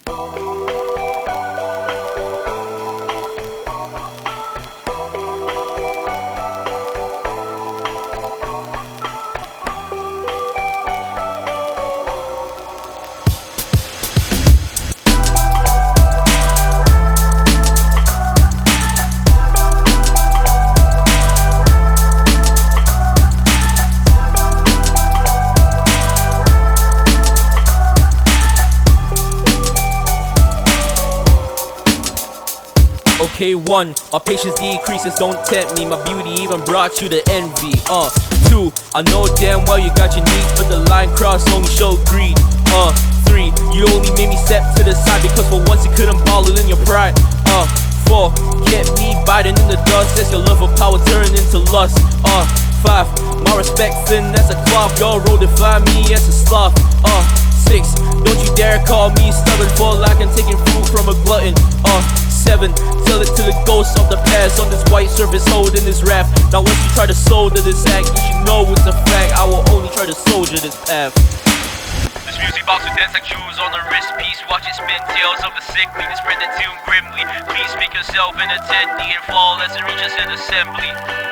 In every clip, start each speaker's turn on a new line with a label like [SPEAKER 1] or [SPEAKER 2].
[SPEAKER 1] Okay, 1, our patience decreases, don't tempt me. My beauty even brought you to envy. 2, I know damn well you got your needs, but the line cross only showed greed. 3, you only made me step to the side because for once you couldn't ball it in your pride. 4, kept me biting in the dust as your love for power turned into lust. 5, my respect thin as a cloth, your role define me as a sloth. 6, don't you dare call me stubborn, for like I'm taking food from a glutton. 7, tell it to the ghosts of the past on this white surface holding this rap. Now once you try to soldier this act, you should know it's a fact, I will only try to soldier this path.
[SPEAKER 2] This music box with dance like shoes on the wrist piece. Watch it spin tales of the sickly, to spread the tune grimly. Please speak yourself in a teddy and fall as it reaches an assembly.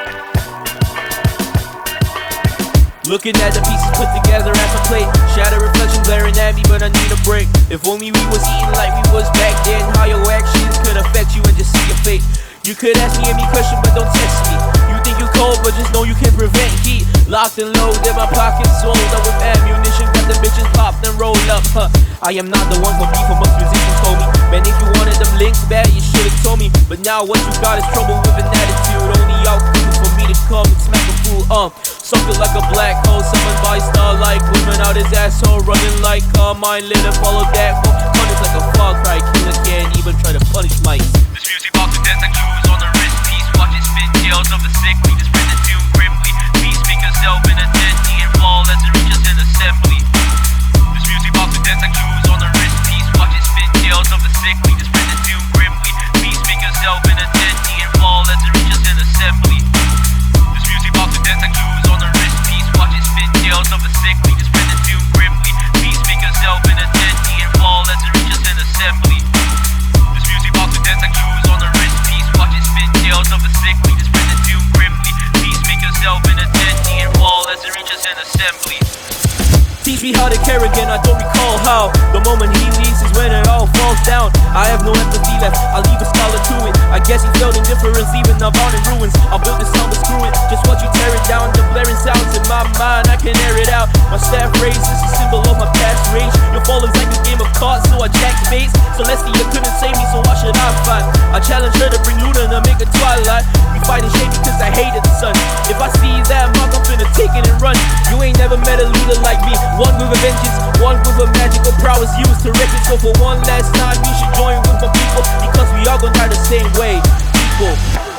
[SPEAKER 1] Looking at the pieces put together as a plate, shadow reflection glaring at me, but I need a break. If only we was eating like we was back then, how your actions could affect you and just see your fate. You could ask me any question, but don't test me. You think you cold, but just know you can prevent heat. Locked and loaded, my pockets swelled up with ammunition, got the bitches popped and rolled up. I am not the one for beef, for most musicians told me. Man, if you wanted them links bad, you should've told me. But now what you got is trouble with an attitude. Only outcome for me to come and smack a fool. Something like a black hole, summoned by starlight, gleaming out his asshole, running like a mind lit and follow that hole. Punish like a far cry, killer can't even try to punish mice.
[SPEAKER 2] This music box with dance like shoes on the wrist piece. Watch it spin tales of the sickly, to spread the tune grimly. Please speak yourself in a teddy and fall as it reaches an assembly. This music box with dance like shoes on the wrist piece. Watch it spin tales of the sickly, to spread the tune grimly. Please speak yourself in a teddy and fall as it reaches an assembly. This music box with dance like shoes on the wrist piece. Watch it spin tales of the sickly, to spread the tune grimly. Please speak yourself in a teddy and fall as it reaches an assembly. This music box with dance like shoes on the wrist piece. Watch it spin tales of the sickly, to spread the tune grimly. Please speak yourself in a teddy and fall as it reaches an assembly.
[SPEAKER 1] Teach me how to care again, I don't recall how. The moment he leaves is when it all falls down. I have no empathy left, I leave a scholar to it. I guess he felt indifference, even now bound in ruins. I'll build this sound, but screw it, just watch you tear it down. The blaring sounds in my mind, I can air it out. My staff raise is a symbol of my past rage. Your fall is like a game of cards, so I jack space. Celestia couldn't save me, so why should I fight? I challenge her to bring Luna to make a twilight. We fighting shady cause I hated the sun. If I see that mark, I'm finna take it and run. You ain't never met a leader like me, one with a vengeance, one with a magical prowess used to wreck it. So for one last time, you should join with my people, because we all gon' die the same way, people.